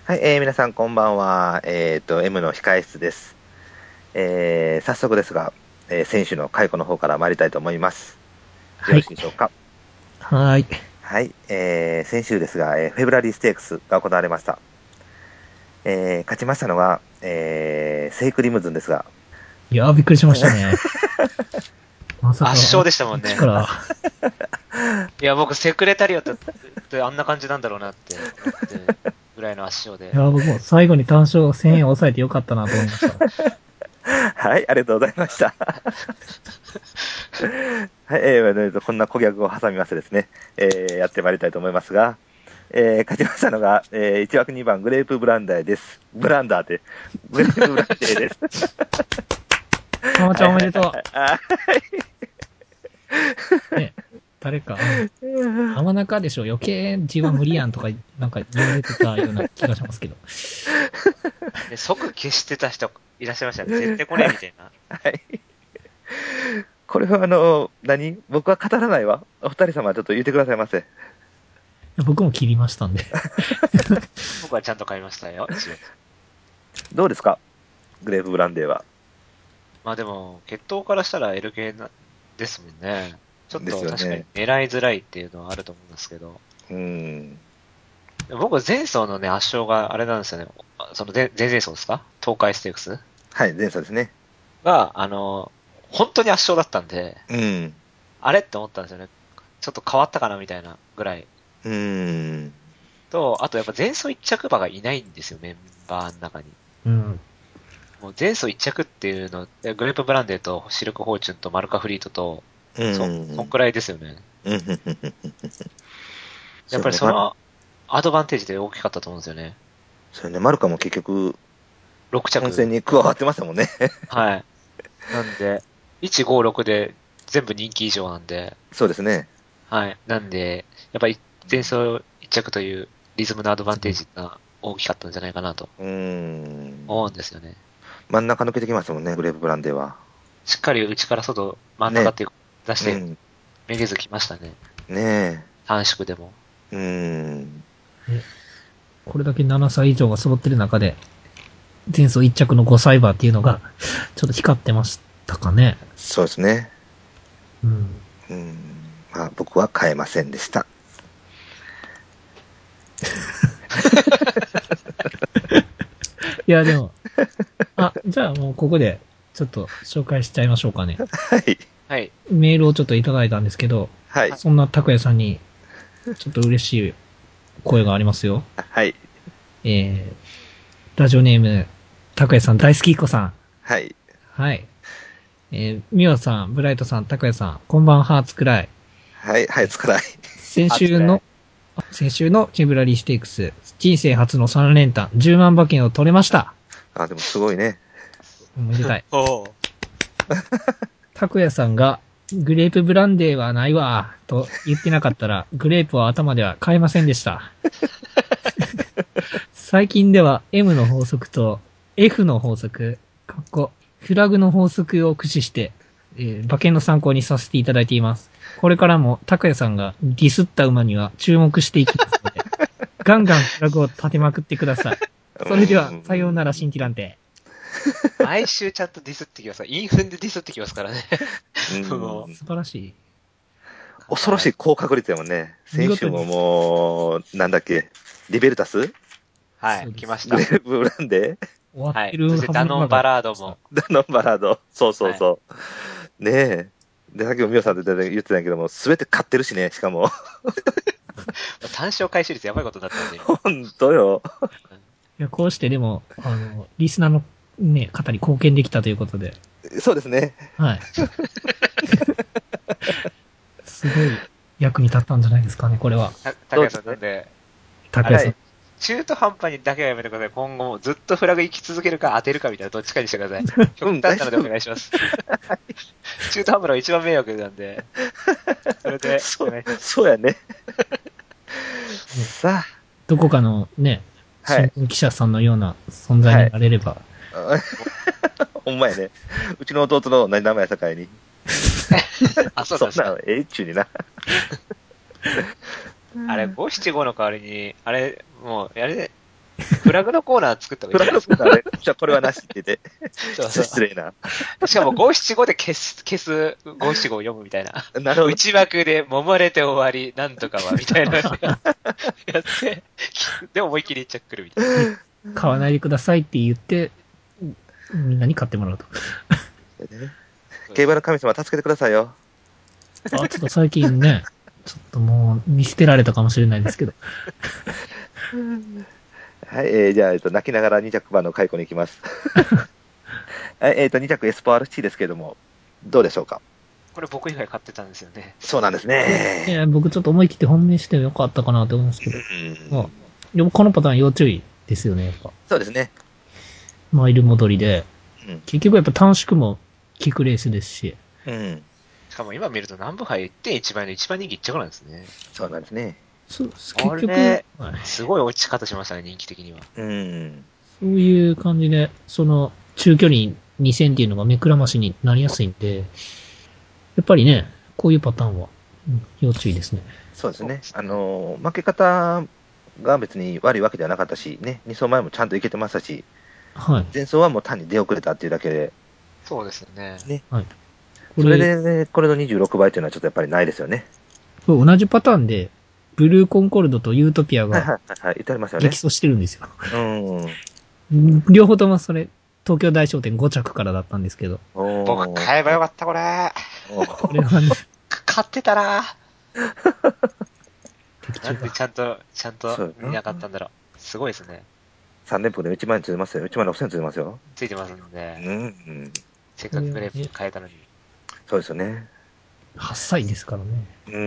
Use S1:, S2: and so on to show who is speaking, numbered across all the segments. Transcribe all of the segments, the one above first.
S1: はい、皆さんこんばんは。M の控室です。早速ですが、選手の解雇の方から参りたいと思います。よろしいでしょうか。
S2: はい。
S1: はい、先週ですが、フェブラリーステークスが行われました。勝ちましたのは、セイクリムズンですが。
S2: いやー、びっくりしましたね。まさか。
S3: 圧勝でしたもんね。
S2: 力。
S3: いや、僕、セクレタリアットってあんな感じなんだろうなって思ってぐらいの圧勝で。
S2: いやー、僕も最後に単勝1000円抑えてよかったなと思いました。
S1: はい、ありがとうございました。はい、こんな顧客を挟みましてですね、やってまいりたいと思いますが、勝ちましたのが、1枠2番グレープブランダーです。ブランダーって、グレープブランデーです。
S2: たまちゃんおめでとう。
S1: はい。
S2: ね、誰か、浜中でしょ、余計字は無理やんとか、なんか言われてたような気がしますけど。
S3: で即消してた人いらっしゃいましたね。絶対来ねえみたいな。
S1: はい。これは僕は語らないわ。お二人様ちょっと言ってくださいませ。
S2: 僕も切りましたんで。
S3: 僕はちゃんと買いましたよ、一応。
S1: どうですかグレープブランデーは。
S3: まあでも、血統からしたら L 系ですもんね。ちょっと
S1: ですよね
S3: 確かに狙いづらいっていうのはあると思うんですけど。僕、前走のね、圧勝があれなんですよね。その前々走ですか東海ステークス
S1: はい、前走ですね。
S3: が、本当に圧勝だったんで、あれって思ったんですよね。ちょっと変わったかなみたいなぐらい。と、あとやっぱ前走一着馬がいないんですよ、メンバーの中に。もう前走一着っていうの、グレープブランデーとシルクフォーチュンとマルカフリートと、そんくらいですよね。やっぱりそのアドバンテージで大きかったと思うんですよね。
S1: そうね、マルカも結局、
S3: 6着。
S1: 本戦に加わってましたもんね。
S3: はい。なんで、1、5、6で全部人気以上なんで。
S1: そうですね。
S3: はい。なんで、やっぱり前走一着というリズムのアドバンテージが大きかったんじゃないかなと思うんですよね。
S1: 真ん中抜けてきましたもんね、グレープブランデーは。
S3: しっかり内から外、真ん中っていう出して、めげずきましたね。
S1: ねえ。
S3: 短縮でも。
S2: これだけ7歳以上が揃ってる中で、前走1着の5歳馬っていうのが、ちょっと光ってましたかね。
S1: そうですね。まあ僕は買えませんでした。
S2: いや、でも、じゃあもうここで、ちょっと紹介しちゃいましょうかね。
S1: はい。
S3: はい。
S2: メールをちょっといただいたんですけど、
S1: はい。
S2: そんな拓也さんに、ちょっと嬉しい声がありますよ。
S1: はい。
S2: ラジオネーム、拓也さん大好きっ子さん。
S1: はい。
S2: はい。ミワさん、ブライトさん、拓也さん、こんばんは、つくらい。
S1: はい、はい、つくらい。
S2: 先週のフェブラリーステークス、人生初の3連単、10万馬券を取れました。
S1: でもすごいね。
S2: おめでたい。拓也さんが、グレープブランデーはないわ、と言ってなかったら、グレープは頭では買えませんでした。最近では M の法則と F の法則、フラグの法則を駆使して、馬券の参考にさせていただいています。これからも拓也さんがディスった馬には注目していきますので、ガンガンフラグを立てまくってください。それでは、さようなら、シンティランテ。
S3: 毎週ちゃんとディスってきますから、インフンでディスってきますからね。
S2: 素晴らしい。
S1: 恐ろしい高確率やもんね。先週ももう、なんだっけ、リベルタス
S3: はい、来ました。
S1: グレープブランデー
S2: 終わってるはずの
S3: ダノンバラードも。
S1: ダノンバラード。そうそうそう。ねえ。で、さっきもミオさんって言ってたんやけども、すべて買ってるしね、しかも。
S3: 単勝回収率やばいことになったんで。
S1: ほんとよ。
S2: いや、こうしてでも、リスナーのね、方に貢献できたということで。
S1: そうですね。
S2: はい。すごい役に立ったんじゃないですかね、これは。
S3: 高谷さんなんで、
S2: 高谷さん。
S3: 中途半端にだけはやめてください。今後もずっとフラグ行き続けるか当てるかみたいなどっちかにしてください。極端なのでお願いします。中途半端の一番迷惑なんで。それで、
S1: そうやね。さあ。
S2: どこかのね、新聞記者さんのような存在になれれば。
S1: ほんまやね。うちの弟の名前やさかいに。
S3: そうです
S1: そんなのっちゅうにな。
S3: あれ、575の代わりに、あれ、もう、 フラグのコーナー作った方
S1: フ
S3: がいい
S1: ラグのコーナーで、じゃあこれはなしって言って、
S3: そうそう。
S1: 失礼な。
S3: しかも575で消す575を読むみたいな。
S1: なるほど。
S3: 内枠で揉まれて終わり、なんとかは、みたいなやって、で思いっきりチャックルみたいな。
S2: 買わないでくださいって言って、みんなに買ってもらうと。
S1: 競馬の神様助けてくださいよ。
S2: ちょっと最近ね、ちょっともう見捨てられたかもしれないですけど。
S1: はい、じゃあ、泣きながら2着馬の解雇に行きます。はい、2着エスポ RC ですけれども、どうでしょうか。
S3: これ僕以外買ってたんですよね。
S1: そうなんですね。
S2: 僕ちょっと思い切って本命してもよかったかなと思うんですけど。まあ、でもこのパターン要注意ですよね、やっぱ。
S1: そうですね。
S2: マイル戻りで。
S1: うん。
S2: 結局やっぱ短縮も効くレースですし。
S1: うん。
S3: しかも今見ると南部杯 1.1 倍の一番人気1着なんですね。
S1: そうなんですね。
S2: そう結
S3: こ
S2: 局、
S3: れ
S2: はい、
S3: すごい落ち方しましたね、人気的には。
S1: うん。
S2: そういう感じで、その中距離2000っていうのが目くらましになりやすいんで、やっぱりね、こういうパターンは、要注意ですね。
S1: そうですね。負け方が別に悪いわけではなかったし、ね、2走前もちゃんといけてましたし、
S2: はい。
S1: 前走はもう単に出遅れたっていうだけで、
S3: そうですよね。
S1: ね。
S2: はい。
S1: それで、ね、これの26倍っていうのはちょっとやっぱりないですよね。
S2: これ同じパターンで、ブルーコンコルドとユートピア
S1: はいは
S2: が
S1: いはい、言ってありますよね。
S2: 激走してるんですよ。
S1: うん。
S2: 両方ともそれ、東京大商店5着からだったんですけど。
S3: 僕買えばよかった、これ。
S2: これはね、
S3: 買ってたら。
S2: 的中が。
S3: なんでちゃんと見なかったんだろう。すごいですね。
S1: 3連符で1万円ついてますよ。1万6000円ついてますよ。
S3: ついてますんで、
S1: うん。
S3: せっかくグレープ変えたのに。
S1: そうですよね。
S2: 8歳ですからね。
S1: うん。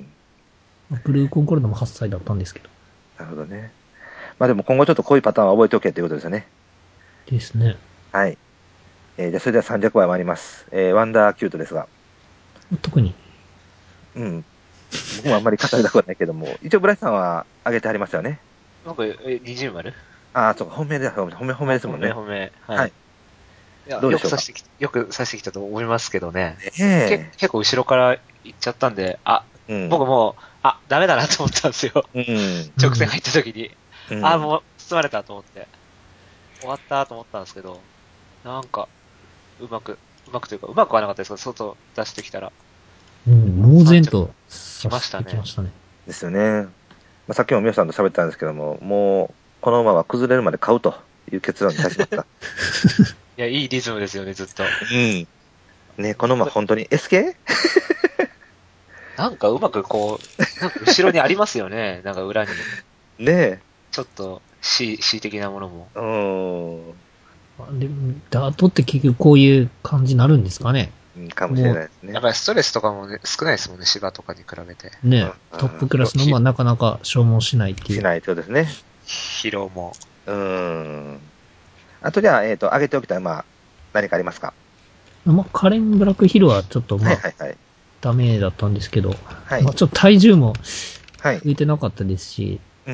S2: ブルーコンコルドも8歳だったんですけど。
S1: なるほどね。まあでも今後ちょっとこういうパターンは覚えておけっていうことですよね。
S2: ですね。
S1: はい。じゃあそれでは300倍参ります。ワンダーキュートですが。
S2: 特に。
S1: うん。僕もあんまり語りたくはないけども、一応ブライさんは上げてありますよね。
S3: 僕、20丸
S1: ああ、そうか、本命ですもんね。
S3: 本命。
S1: はい。
S3: いや、
S1: どうでしょうか。
S3: よく刺してきたと思いますけどね。
S1: ね
S3: 結構後ろから行っちゃったんで、
S1: え。うん。
S3: 僕もう、ダメだなと思ったんですよ。
S1: うん。
S3: 直線入った時に。
S1: うん、
S3: もう、包まれたと思って。終わったと思ったんですけど、なんか、うまくというか、うまくはなかったですけど、外出してきたら。
S2: 猛然と
S3: 来ましたね。
S2: 来ましたね。
S1: ですよね。まあ、さっきもみおさんと喋ったんですけども、もう、この馬は崩れるまで買うという結論に達しました。
S3: いや、いいリズムですよね、ずっと。
S1: うん。ね、この馬本当に SK？
S3: なんかうまくこう、なんか後ろにありますよね、なんか裏に。
S1: ねえ。
S3: ちょっと C 的なものも。
S2: でも、ダートって結局こういう感じになるんですかね。
S1: かもしれないですね。
S3: やっぱりストレスとかもね、少ないですもんね、芝とかに比べて。
S2: ね、トップクラスの馬はなかなか消耗しないっていう。
S1: しないとですね。
S3: 疲労も。
S1: あとじゃあ、上げておきたい馬、何かありますか？
S2: カレンブラックヒルはちょっと
S1: はいはいはい。
S2: ダメだったんですけど、
S1: はい。
S2: ちょっと体重も
S1: はい。
S2: 増えてなかったですし、
S1: うん。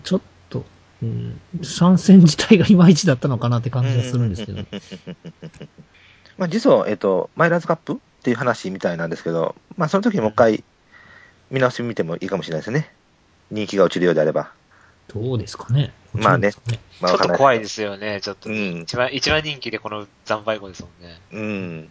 S2: ちょっと、参戦自体がいまいちだったのかなって感じがするんですけど。
S1: まあ実は、マイラーズカップっていう話みたいなんですけど、まあその時にもう一回見直してみてもいいかもしれないですね。人気が落ちるようであれば。
S2: どうですかね。
S1: まあね。
S3: ちょっと怖いですよね、ちょっと。一番人気でこの惨敗後ですもんね。
S1: うん。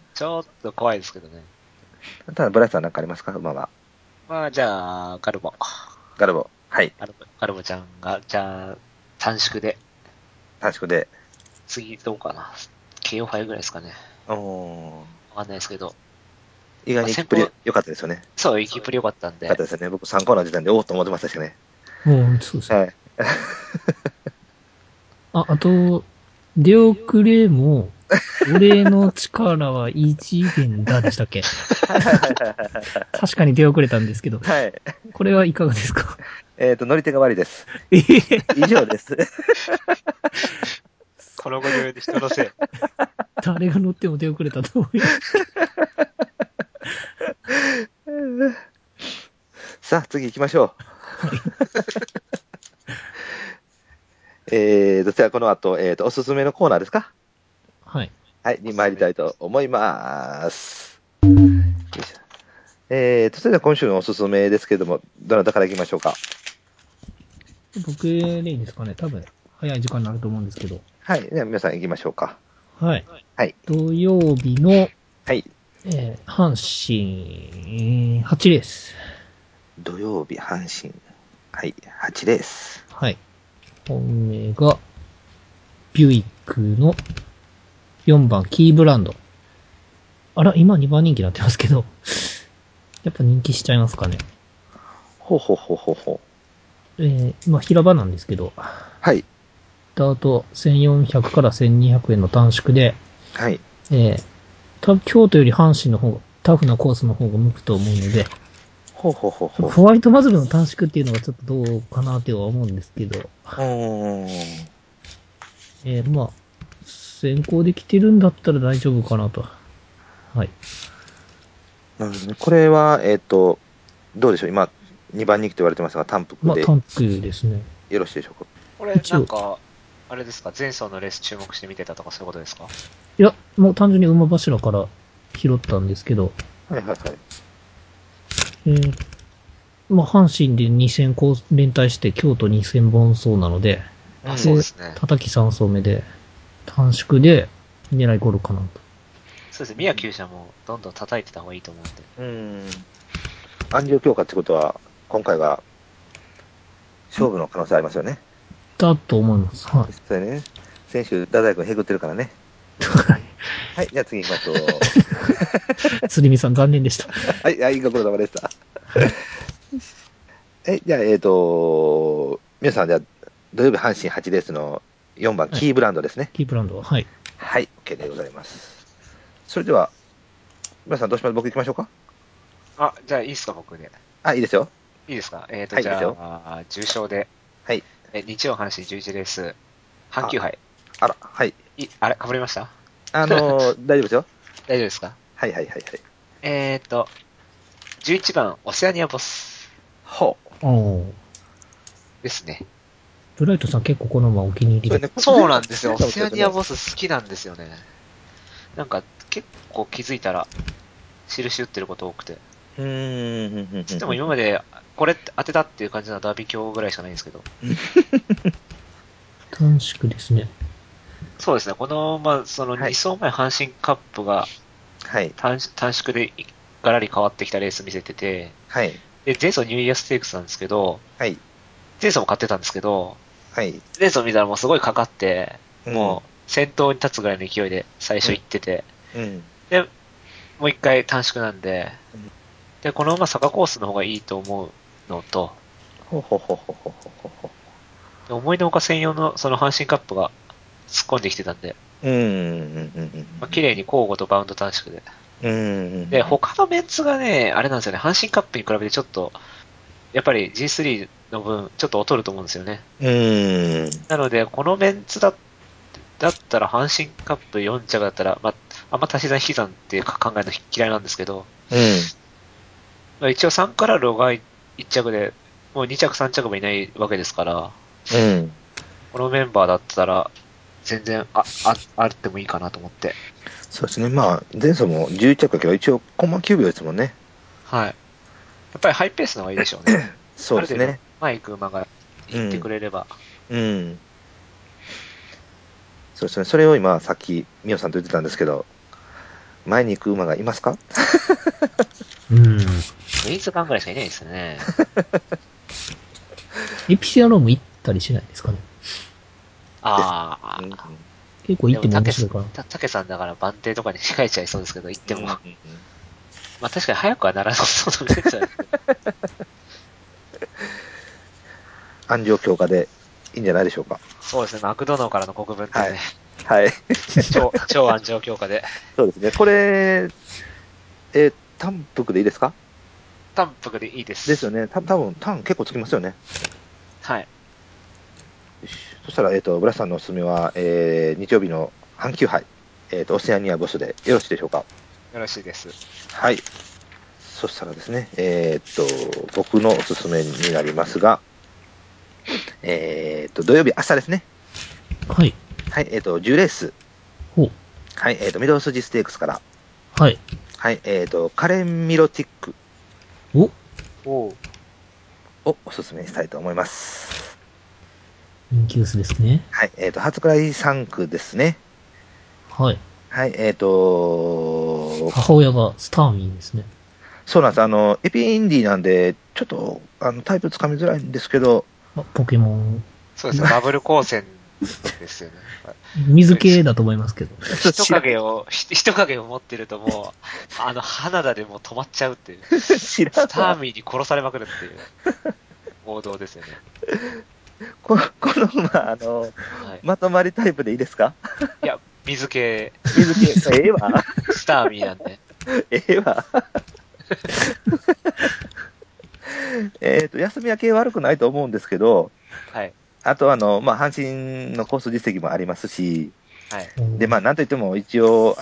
S3: ちょっと怖いですけどね。
S1: ただ、ブライスさん何かありますか、馬は。
S3: まあ、じゃあ、ガルボ。
S1: ガルボ。はい。
S3: ガルボちゃんが、じゃあ、短縮で。
S1: 短縮で。
S3: 次、どうかな。KO5 ぐらいですかね。わかんないですけど。
S1: 意外に行きっぷり良かったですよね。
S3: そう、行きっぷり良かったんで。
S1: 良かったですよね。僕3コーナー時点でおおっと思ってましたしね。
S2: そうですね。
S1: はい。
S2: あと、出遅れも、俺の力は異次元だでしたっけ？確かに出遅れたんですけど。
S1: はい。
S2: これはいかがですか？
S1: 乗り手が悪いです。以上です。
S3: この後で人のせい。
S2: 誰が乗っても出遅れたと思います。
S1: さあ、次行きましょう。はい。じゃあこの後、おすすめのコーナーですか？
S2: はい。
S1: はい、に参りたいと思います。それでは今週のおすすめですけれども、どなたから行きましょうか？
S2: 僕でいいですかね、多分。 早い時間になると思うんですけど。
S1: はい。では皆さん行きましょうか。
S2: はい。
S1: はい。
S2: 土曜日の、
S1: はい。
S2: 阪神、8レース。
S1: 土曜日、阪神。はい。8レース。
S2: はい。本命が、ビュイックの4番、キーブランド。あら、今2番人気になってますけど、やっぱ人気しちゃいますかね。
S1: ほうほうほうほうほ
S2: まあ、平場なんですけど、
S1: はい。
S2: スタート1400から1200円の短縮で、
S1: はい。
S2: 京都より阪神の方が、タフなコースの方が向くと思うので、
S1: ほうほうほうほう。
S2: ホワイトマズルの短縮っていうのがちょっとどうかなっては思うんですけど、まあ、先行できてるんだったら大丈夫かなと。はい。
S1: なるほどね。これは、どうでしょう。今、2番人気と言われてますが、単
S2: まあ、
S1: 幅で
S2: 単区ですね。
S1: よろしいでしょうか。
S3: これ、なんか、あれですか、前走のレース注目して見てたとかそういうことですか？
S2: いや、もう単純に馬柱から拾ったんですけど、
S1: はいはいはい。
S2: まあ、阪神で2000個連帯して京都2000本走なので、
S3: あ、そうですね。
S2: 叩き3走目で、短縮で狙いゴールかなと。
S3: そうですね、宮厩舎もどんどん叩いてた方がいいと思うんで。
S1: 安城強化ってことは、今回が勝負の可能性ありますよね。
S2: だと思います。はい。
S1: それね、先週、太宰君へぐってるからね。はい、じゃあ次行きましょう。
S2: 鶴見さん残念でした。
S1: はい、はい、ご苦労様でした。じゃあ、皆さん、じゃあ、土曜日阪神8レースの4番、キーブランドですね。
S2: キープランドは、はい。
S1: はい、OK でございます。それでは、皆さんどうします？僕行きましょうか？
S3: あ、じゃあいいですか、僕で。
S1: あ、いいですよ。
S3: いいですか？
S1: はい、いい
S3: じゃ
S1: ですよ。
S3: あ、重賞で、
S1: はい。
S3: 日曜阪神11レース、阪急杯。
S1: あら、はい。
S3: あれ、被りました？
S1: 大丈夫ですよ。
S3: 大丈夫ですか？
S1: はいはいはいはい。
S3: 11番、オセアニアボス
S1: ほう。
S2: おー。
S3: ですね。
S2: ブライトさん結構この馬お気に入りで。
S3: そうなんですよ。オセアニア
S1: ボ
S3: ボス好きなんですよね。なんか、結構気づいたら、印打ってること多くて。つっても今まで、これ当てたっていう感じのダービー卿ぐらいしかないんですけど。
S2: 短縮ですね。
S3: そうですね。この、まあ、その2走前阪神カップが
S1: はい。
S3: 短縮でガラリ変わってきたレース見せてて、
S1: はい。
S3: で、前走ニューイヤーステークスなんですけど、
S1: はい。
S3: 前走も買ってたんですけど、
S1: はい。
S3: レースを見たらもうすごいかかって、
S1: うん
S3: もう先頭に立つぐらいの勢いで最初行ってて、
S1: うん。
S3: で、もう一回短縮なんで
S1: うん、
S3: で、この馬坂コースの方がいいと思うのと、
S1: ほうほうほうほうほうほうほ
S3: で思いのほか専用のその阪神カップが突っ込んできてたんで、
S1: う。うん
S3: まあ、綺麗に交互とバウンド短縮で。
S1: うん
S3: で、他のメンツがね、あれなんですよね、阪神カップに比べてちょっと、やっぱり G3 の分、ちょっと劣ると思うんですよね。なので、このメンツだったら、阪神カップ4着だったら、まあ、あんま足し算引き算っていう考えの嫌いなんですけど、まあ、一応3から6が1着で、もう2着3着もいないわけですから、このメンバーだったら、全然あってもいいかなと思って。
S1: そうですね。まあ、前走も11着だけど、一応、コンマ9秒ですもんね。
S3: はい。やっぱりハイペースの方がいいでしょうね。
S1: そうですね。
S3: ある程度、前行く馬が行ってくれれば。
S1: そうですね。それを今、さっき、ミオさんと言ってたんですけど、前に行く馬がいますか？
S3: ウェイズガンぐらいしかいないですよね。
S2: エピシアローム行ったりしないですかね。
S3: ああ。
S2: 結構行っても面白いかな。
S3: たけさんだから番手とかに控えちゃいそうですけど、行っても。まあ確かに早くはならなそうなイメージは
S1: 安城強化でいいんじゃないでしょうか。
S3: そうですね、マクドナーからの国分でね。
S1: はい。
S3: 超安城強化で。
S1: そうですね。これ、単幅でいいですか？
S3: 単幅でいいです。
S1: ですよね。多分単結構つきますよね。
S3: はい。
S1: そしたら、ブラスさんのおすすめは、日曜日の阪急杯、オセアニアボスでよろしいでしょうか？
S3: よろしいです。
S1: はい。そしたらですね、僕のおすすめになりますが、土曜日、明日ですね。
S2: はい。
S1: はい、10レース。
S2: ほう。
S1: はい、御堂筋ステークスから。
S2: はい。
S1: はい、カレンミロティック
S2: お
S1: をおすすめしたいと思います。
S2: 人気薄ですね。
S1: はい。初倉井3区ですね。
S2: はい。
S1: はい。
S2: 母親がスターミーですね。
S1: そうなんです。エピインディーなんで、ちょっと、タイプつかみづらいんですけど、
S2: あ、ポケモン。
S3: そうですね、バブル光線ですよね。
S2: 水系だと思いますけど。
S3: 人影を持ってるともう、花田でもう止まっちゃうっていう。
S1: 知らん
S3: スター
S1: わ。
S3: ミーに殺されまくるっていう王道ですよね。
S1: この馬、
S3: はい。
S1: まとまりタイプでいいですか？
S3: いや、水系、
S1: 水系、ええわ。
S3: スターミーなんで。
S1: ええわ。休みは系悪くないと思うんですけど、
S3: はい。
S1: あとまあ、阪神のコース実績もありますし、
S3: はい。
S1: で、まあ、なんといっても一応、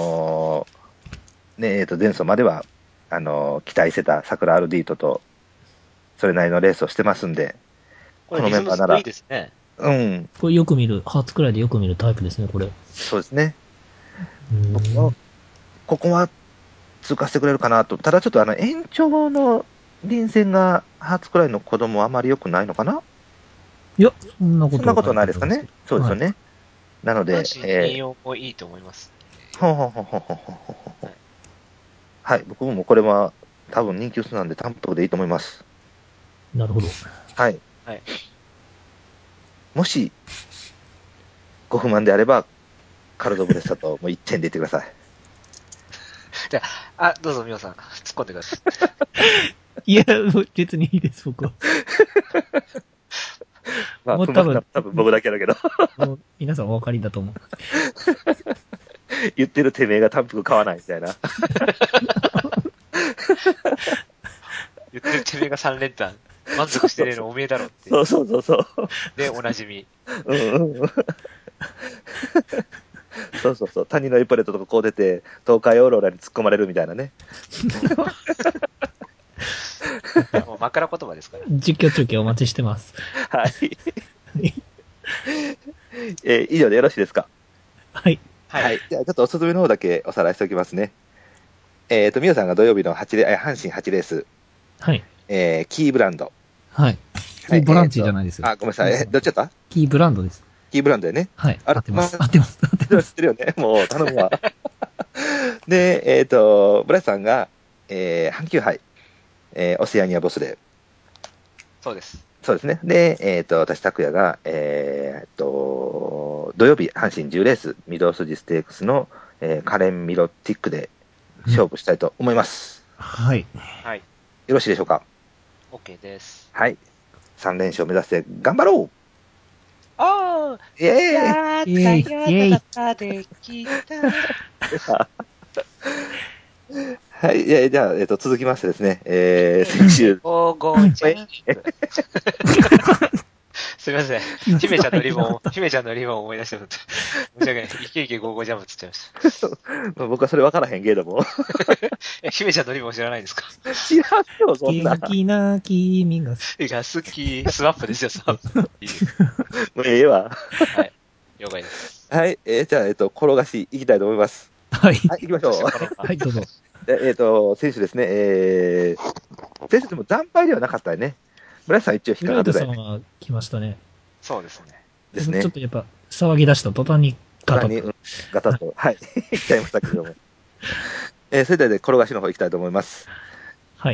S1: ね、前走までは、期待してた桜アルディートと、それなりのレースをしてますんで、この
S3: これリズムいい
S1: メンバーなら、
S3: ですね。
S1: うん、
S2: これよく見る、初くらいでよく見るタイプですね、これ。
S1: そうですね。
S2: う
S1: 僕は、
S2: ーん。
S1: ここは通過してくれるかなと。ただちょっと延長の臨戦が初くらいの子供はあまり良くないのかない
S2: や、そんなこ
S1: そんなこと
S2: とはない
S1: ないですかね。
S2: と思いますけど。はい。
S1: そうですよね。なので、
S3: 阪神引用もいいと思います。
S1: ほんほんほんほんほんほんほんほん。
S3: はい。
S1: はい、僕もこれは多分人気薄なんで単独でいいと思います。
S2: なるほど。
S1: はい。
S3: はい。
S1: もし、ご不満であれば、カルドブレッサともう1点で言ってください。
S3: じゃあ、どうぞ、みおさん、突っ込んでくださ
S2: いや、別にいいです、僕は。
S1: まあ、不満な
S2: もう多分、
S1: 多分僕だけだけど、
S2: もう皆さんお分かりだと思う。
S1: 言ってるてめえが単独買わないみたいな。
S3: い。言ってるてめえが3連単。満足してねえのおめえだろっていう。
S1: そうそうそうそう。
S3: で、おなじみ。
S1: うんうん。そうそうそう。谷のエパレットとかこう出て、東海オーロラに突っ込まれるみたいなね。
S3: もう枕言葉ですから。
S2: 実況中継お待ちしてます。
S1: はい。以上でよろしいですか？
S2: はい。
S3: はい。
S1: はい。じゃあちょっとおすすめの方だけおさらいしておきますね。みおさんが土曜日の阪神8レース、
S2: はい。
S1: キーブランド。
S2: はい。
S1: はい、
S2: キーボランチじゃないですよ。
S1: ごめんなさい。どっちだった？
S2: キーブランドです。
S1: キーブランドでね。
S2: はい。
S1: あれ、
S2: 合ってます。合ってます。合ってます。
S1: 知ってるよね。もう頼むわ。で、ブラスさんが、阪急杯、オセアニアボスで、
S3: そうです。
S1: そうですね。で、私、拓也が、土曜日、阪神10レース、御堂筋ステークスの、カレン・ミロティックで勝負したいと思います。
S2: はい。
S3: はい。
S1: よろしいでしょうか？
S3: OK です。
S1: はい。3連勝目指して頑張ろう。
S3: ああ、
S1: イエーイ。
S3: やっ
S2: イェイイ
S3: たや
S2: ェイ
S3: ったできた。
S1: はい。じゃあ、続きましてですね、先週、
S3: ゴーゴージ
S1: はい。
S3: ャンプ。すみません。姫ちゃんのリボンを思い出してもらって。申し訳ない。イケイケゴーゴージャンプって言っちゃいまし
S1: 僕はそれ分からへんけれども。
S3: た。姫ちゃんのリボン知らないんですか？
S1: 知らんよ、そんな。
S2: 元気な君が好
S3: が好き。スマップですよ、スマップ。いいです。
S1: もうええわ。
S3: はい。了解です。
S1: はい。じゃあ、転がしいきたいと思います。
S2: はい。
S1: はい、行きまし
S3: そして
S1: ょう。
S3: このまま。
S2: はい、どうぞ。
S1: 選手ですね。選手でも惨敗ではなかったよね。村井さん一応引っ
S2: ブライト
S1: かかってたよね。
S2: さんは来ましたね。
S3: そうですね。
S1: ですね。
S2: ちょっとやっぱ騒ぎ出した途端にガタッと。
S1: に、ガタッと、はい、行っちゃいましたけども。それではね、転がしの方行きたいと思います。
S2: はい。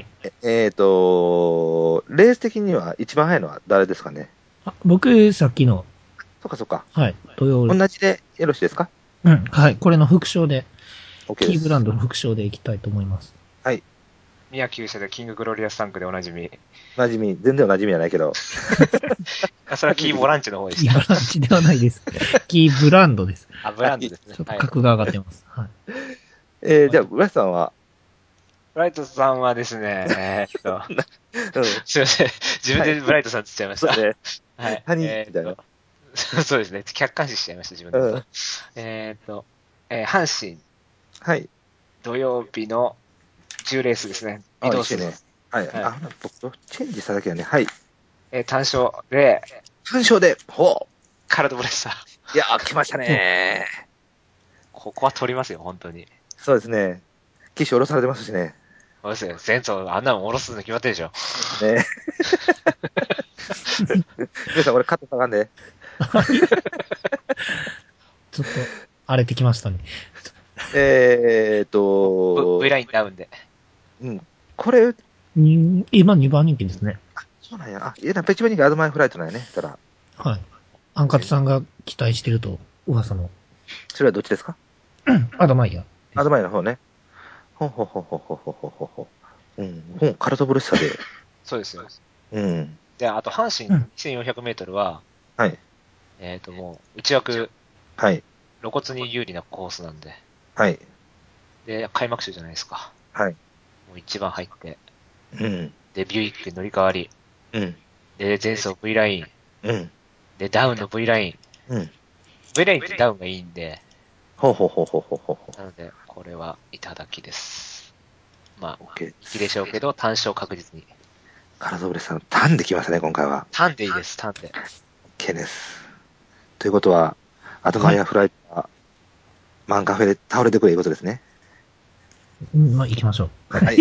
S1: レース的には一番早いのは誰ですかね。
S2: あ、僕、さっきの、
S1: そっかそっか。
S2: はい、土曜、
S1: 同じでよろしいですか？
S2: うん、はい、これの副賞で、
S1: OK です。
S2: キーブランドの副賞でいきたいと思います。
S1: はい。
S3: 宮厩舎でキンググロリアスタンクでおなじみ。
S1: おなじみ、全然おなじみじゃないけど。
S3: あ、それはキーボランチの方で
S2: キー
S3: した。
S2: ブランチではないです。キーブランドです。
S3: あ、ブランドですね。
S2: ちょっと
S3: はい。
S2: 格が上がってます。はい。
S1: じゃあ、浦井さんは、
S3: ブライトさんはですね、
S1: うん、
S3: すいません。自分でブライトさんって言っちゃいました。
S1: そうね。
S3: はい。
S1: 谷みたいな。
S3: そうですね。客観視しちゃいました、自分のこ
S1: うん。
S3: と。阪神、
S1: はい。
S3: 土曜日の10レースですね。御
S1: あ、いい
S3: 堂筋。
S1: ね。はい。
S3: はい。
S1: 僕とチェンジしただけやね。はい。
S3: 単勝で、
S1: 単勝で、ほう。
S3: カルドブレッサー。
S1: いやー、来ましたね
S3: ここは取りますよ、本当に。
S1: そうですね。機種下ろされてますしね。
S3: そうですよ。前走あんなの下ろすの決まってるでしょ。
S1: ね。 皆さん、俺カットさがんで。
S2: ちょっと、荒れてきましたね。
S1: V
S3: ラインダウンで。
S1: うん。これ、
S2: 今2番人気ですね。
S1: そうなんや。ペチバ人気アドマイフライトなんやね。ただ。
S2: はい。アンカツさんが期待してると、噂の。
S1: それはどっちですか？
S2: アドマイヤ。
S1: アドマイの方ね。ほん。うん。カルトブルッサで。
S3: そうですよ。
S1: うん。
S3: で、あと、阪神2400メートルは、
S1: はい。
S3: もう、内枠、
S1: はい。
S3: 露骨に有利なコースなんで。
S1: はい。
S3: で、開幕週じゃないですか。
S1: はい。
S3: もう一番入って。
S1: うん。
S3: で、ビューイック乗り換わり。
S1: うん。
S3: で、前走 V ライン。
S1: うん。
S3: で、ダウンの V ライン。
S1: うん。
S3: V ラインってダウンがいいんで。
S1: ほう。
S3: なので、これはいただきです。まあ、
S1: OK。
S3: いいでしょうけど、単勝確実に。
S1: カルトブルッサのタンできましたね、今回は。
S3: タンでいいです、タンで。
S1: OK です。ということは、アドマイヤフライトは、マンカフェで倒れてくれいうことですね。
S2: まあ、行きましょう。
S1: はい、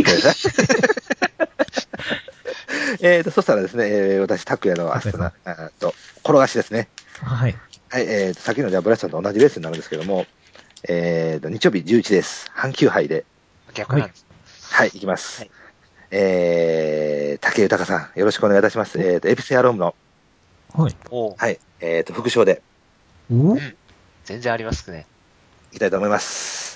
S1: そしたらですね、私、拓也のアストナ、転がしですね。
S2: はい。
S1: はい、さっきのじゃあブラシさんと同じレースになるんですけども、日曜日11です。阪急杯で。
S3: 逆なんです。
S1: はい、行きます。
S3: はい、
S1: 竹豊さん、よろしくお願いいたします。エピセアロームの、
S2: はい。
S1: はい、副賞で、
S3: 全然ありますね。
S1: いきたいと思います。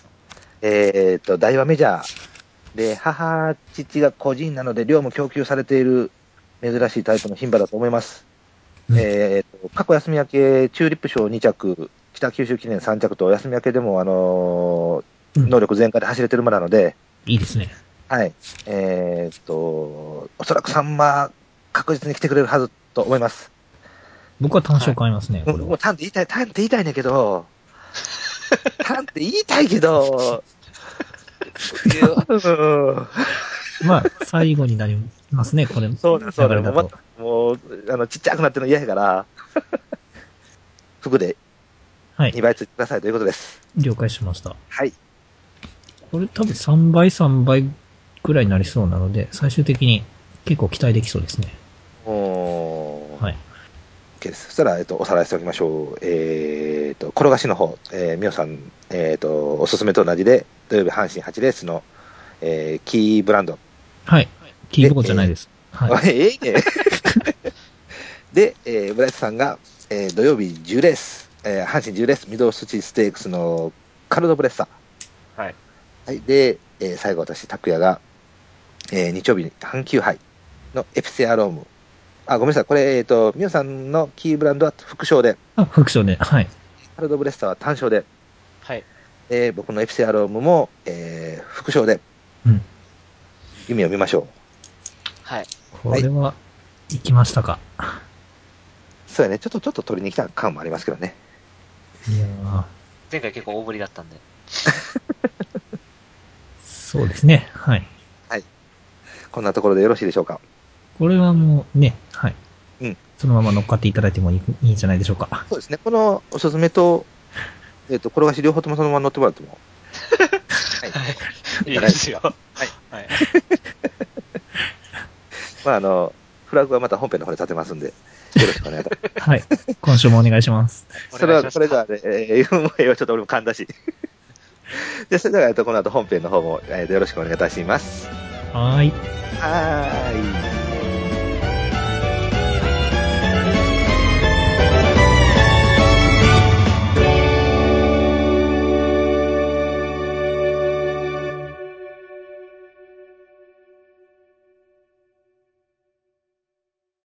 S1: 大和メジャーで、母、父が個人なので、量も供給されている珍しいタイプの牝馬だと思います。過去休み明け、チューリップ賞2着、北九州記念3着と、休み明けでも、能力全開で走れてる馬なので、
S2: いいですね。
S1: はい。おそらく3馬、確実に来てくれるはずと思います。
S2: 僕は単勝買いますね、これは。
S1: もうタンって言いたい、タンって言いたいねんけど、タンって言いたいけど、
S2: まあ、最後になりますね、これ。
S1: そうだ、
S2: 流れだと。
S1: もう、ちっちゃくなってるの嫌やから、服で
S2: はい。
S1: 2倍ついてくださいということです。
S2: 了解しました。
S1: はい。
S2: これ多分3倍ぐらいになりそうなので、最終的に結構期待できそうですね。はい。
S1: OK です。そしたら、おさらいしておきましょう。転がしの方、みおさん、おすすめと同じで、土曜日阪神8レースの、キーブランド。
S2: はい。キーボードじゃないです。はい。
S1: で、ブライトさんが、土曜日10レース、阪神10レース、御堂筋ステークスのカルドブレッサ。
S3: はい。
S1: はい。で、最後私、拓也が、日曜日に阪急杯のエピセアローム。あ、ごめんなさい。これ、みおさんのキーブランドは副賞で。
S2: 副賞で、はい。
S1: カルドブレッサは単勝で。
S3: はい。
S1: 僕のエピセアロームも、副賞で。夢を見ましょう。
S3: はい。
S2: これは、行きましたか。
S1: そうやね。ちょっと取りに来た感もありますけどね。
S2: いや
S3: 前回結構大振りだったんで。
S2: そうですね。はい。
S1: はい。こんなところでよろしいでしょうか。
S2: これはもうね、はい。
S1: うん。
S2: そのまま乗っかっていただいてもいいんじゃないでしょうか。
S1: そうですね。このおすすめと、転がし両方ともそのまま乗ってもらっても。
S3: はい。いいですよ。はい。はい。
S1: まあ、フラグはまた本編の方で立てますんで、よろしくお願いします。
S2: はい。今週もお願いします。
S1: それではね、もうちょっと俺も噛んだし。で、それでは、この後本編の方も、よろしくお願いいたします。
S2: はーい。
S1: はーい。